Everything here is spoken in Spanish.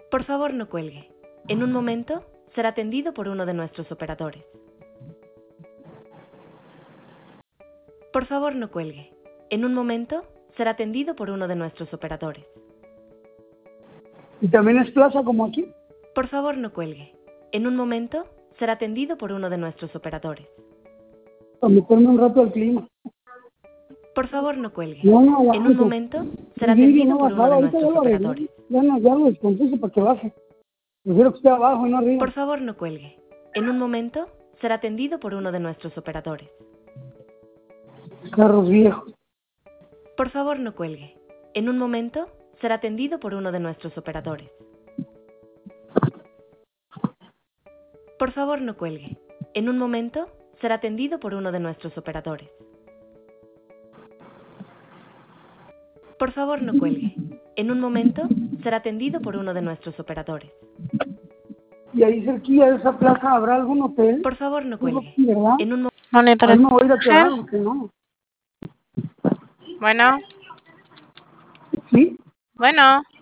Por favor, no cuelgue. En un momento será atendido por uno de nuestros operadores. Por favor, no cuelgue. En un momento será atendido por uno de nuestros operadores. ¿Y también es plaza como aquí? Por favor, no cuelgue. En un momento será atendido por uno de nuestros operadores. Para meterme un rato al clima. Por favor, no cuelgue. No, En un momento será sí, atendido no por uno bajaba, de ahorita nuestros ya lo arreglé. operadores. Ya lo descompuse para que baje. Prefiero que esté abajo y no arriba. Por favor, no cuelgue. En un momento será atendido por uno de nuestros operadores. Carros viejos. Por favor, no cuelgue. En un momento será atendido por uno de nuestros operadores. Por favor, no cuelgue. En un momento será atendido por uno de nuestros operadores. Por favor, no cuelgue. En un momento será atendido por uno de nuestros operadores. Y ahí cerquilla de esa plaza habrá algún hotel. Por favor, no cuelgue. Sí, ¿verdad? En un Ahí me voy a ir a quedar, aunque no. Bueno, ¿Sí? bueno.